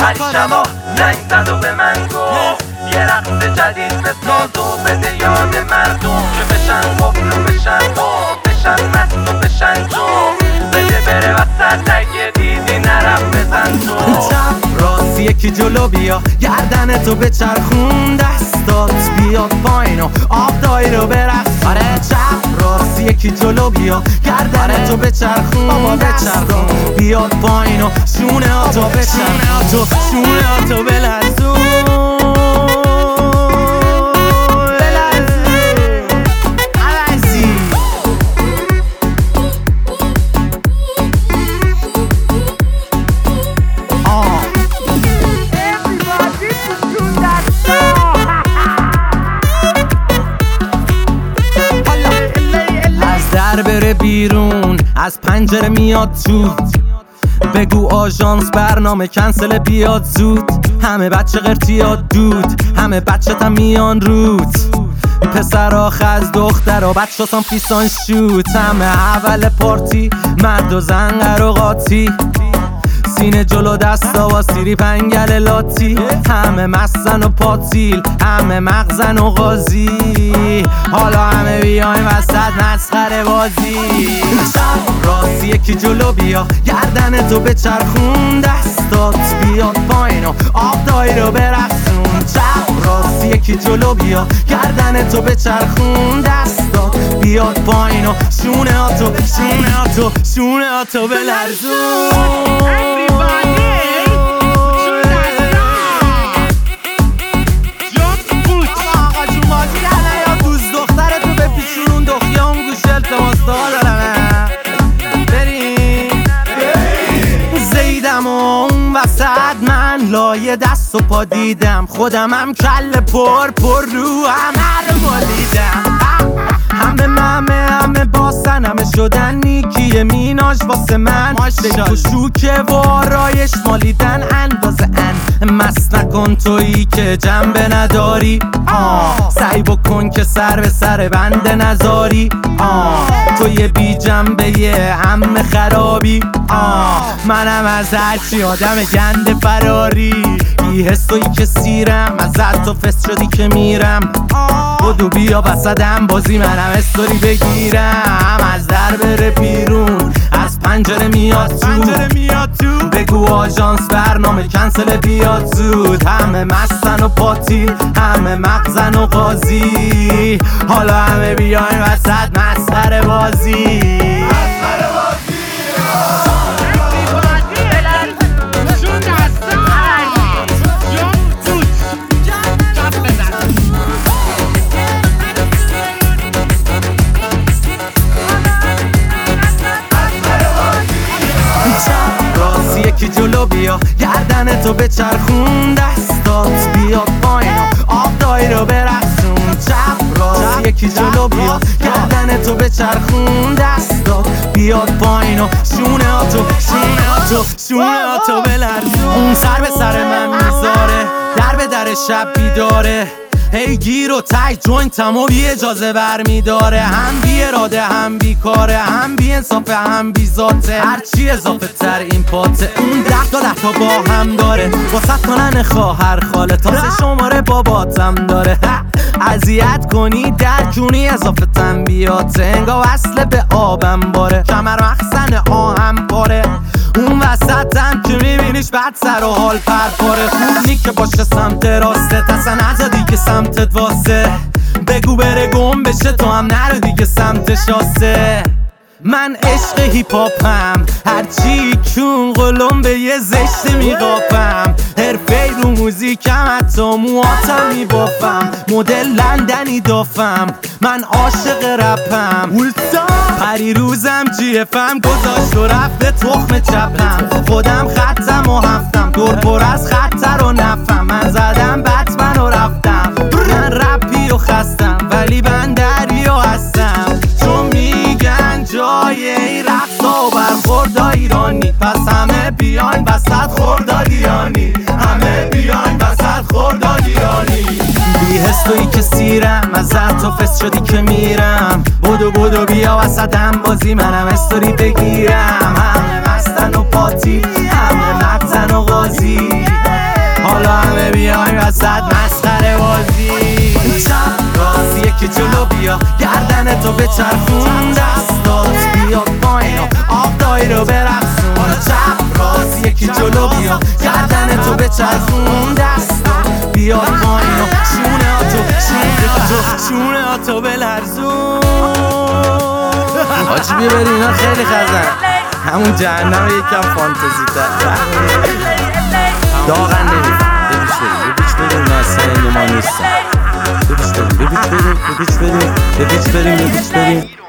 پریشبا زنگ زد و به من گفت یه رقص جدید بساز و بده یاد مردم که بشن قفل و بشن قفل بشن مست و بشن جو بده بره وسط اگه دیدی نرم بزن تو چپ راست یکی جلو بیا گردن تو بچرخون دستات بیاد پایین و آب دایی رو برقص آره چپ راست یکی جلو بیا گردن تو بچرخون دستات بیاد پایین و شونه ها تو بچرخون شونه ها تو بلرزون بره بیرون از پنجره میاد تو بگو آژانس برنامه کنسل بیاد زود همه بچه قرتیاد دود همه بچه تا میان روت پسرها خز دخترها بچه سان فیسان شوت همه اول پارتی مرد و زن قراقاتی سینه جلو دستا و سیری پنگل لاتی همه مستن و پاتیل همه مغزن و غازی حالا همه بیایم وسط مسخره بازی چپ راست یکی جلو بیا گردن تو بچرخون دستات بیاد پایین و آب دایی رو برقصون چپ راست یکی جلو بیا گردن تو بچرخون دستات بیاد پایین و شونه ها تو بلرزون وسط من لایه دست و پا دیدم خودمم کل پر رو همه رو مالیدم همه باسن همه شدن نیکی میناژ واسه من شک و شوکه و آرایش مالیدن اندازه مست نکن تویی که جنبه نداری سعی بکن که سر به سر بنده نذاری توی بی جنبه همه خرابی منم از هرچی آدم گنده فراری بی حسوی که سیرم ازت تو فست شدی که میرم بدو بیا وسطم بازی منم استوری بگیرم از در بره بیرون از پنجره میاد تو بگو آژانس برنامه کنسل بیاد زود همه مستن و پاتیل همه مغزن و غازی حالا همه بیاین وسط مسخره بازی یکی جلو بیا گردن تو بچرخون دستات بیاد پایین آب دایی رو برقصون چپ راست یکی جلو بیا گردن تو بچرخون دستات بیاد پایین و شونه ها تو بلرزون اون سر به سر من میذاره در به در شب بیداره هی گیر و تای جوینتم و بی اجازه برمیداره هم بی اراده هم بی کاره هم بی انصافه هم بی ذاته هرچی اضافه تر این پاته اون 10 تا با هم داره واسه کنن خواهر خاله تازه شماره باباتم داره اذیت کنی در جونی اضافه تنبیاته انگا وصله به آبم باره کمر مخزن آهم پاره اون وسطم که میبینیش بعد سر و حال پرپاره خوب که باشه سمت راسته تسن نزدی که سمتت واسه بگو بره گم بشه تو هم نرو دیگه سمت شاسه من عشق هیپاپم هرچی کون قلم به یه زشت میقاپم حرفه رو موزیکم حتی مواتم میبافم مدل لندنی دافم من عاشق رپم پری روزم جیفم گذاشت و رفته تخم چپم خودم خطم و هفتم دور پر از خطر و نفم من زدم بتمن و رفتم من رپی و خستم ولی من دریا هستم چون میگن جای این رقصا و برخوردا ایرانی پس همه بیاین وسط خوردادیانی همه بیاین وسط خوردادیانی بی حس تویی که سیرم ازت تو فست شدی که میرم بدو بیا وسطم بازی منم استوری بگیرم همه مستن و پاتی همه مغزن و غازی وسط مسخره بازی. چپ راست یکی جلو بیا گردن تو بچرخون، دستات بیا پایین و آب دایی رو برقصون. چپ راست یکی جلو بیا گردن تو بچرخون، دستات بیا پایین و شونه تو بلرزون. آجی بیا بریم، اینا خیلی خزن، همون جهنم یکم فانتزی تر داغن نمید. ببیچ بریم ناسه ما نیستن. ببیچ بریم